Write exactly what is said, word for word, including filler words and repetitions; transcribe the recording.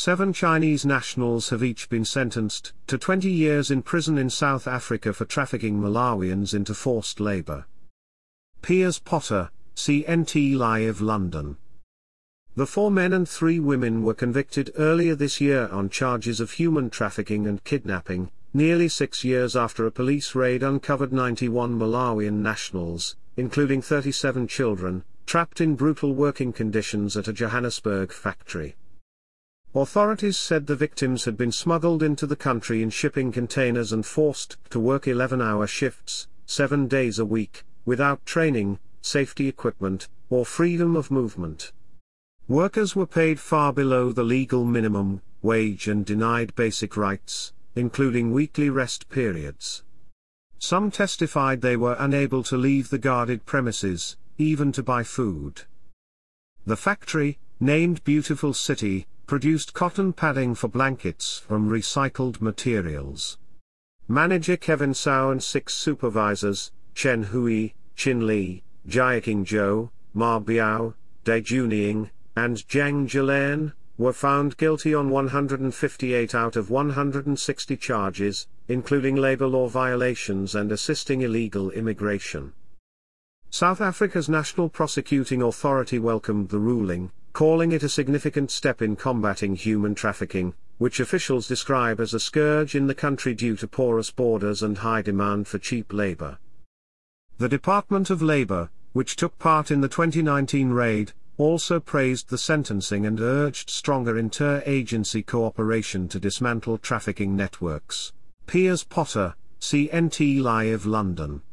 Seven Chinese nationals have each been sentenced to twenty years in prison in South Africa for trafficking Malawians into forced labor. Piers Potter, C N T Live, London. The four men and three women were convicted earlier this year on charges of human trafficking and kidnapping, nearly six years after a police raid uncovered ninety-one Malawian nationals, including thirty-seven children, trapped in brutal working conditions at a Johannesburg factory. Authorities said the victims had been smuggled into the country in shipping containers and forced to work eleven-hour shifts, seven days a week, without training, safety equipment, or freedom of movement. Workers were paid far below the legal minimum wage and denied basic rights, including weekly rest periods. Some testified they were unable to leave the guarded premises, even to buy food. The factory, named Beautiful City, produced cotton padding for blankets from recycled materials. Manager Kevin Sau and six supervisors, Chen Hui, Chin Li, Jiaqing Zhou, Ma Biao, Dai Junying, and Zhang Jilan, were found guilty on one hundred fifty-eight out of one hundred sixty charges, including labor law violations and assisting illegal immigration. South Africa's National Prosecuting Authority welcomed the ruling, calling it a significant step in combating human trafficking, which officials describe as a scourge in the country due to porous borders and high demand for cheap labor. The Department of Labor, which took part in the twenty nineteen raid, also praised the sentencing and urged stronger inter-agency cooperation to dismantle trafficking networks. Piers Potter, C N T Live, London.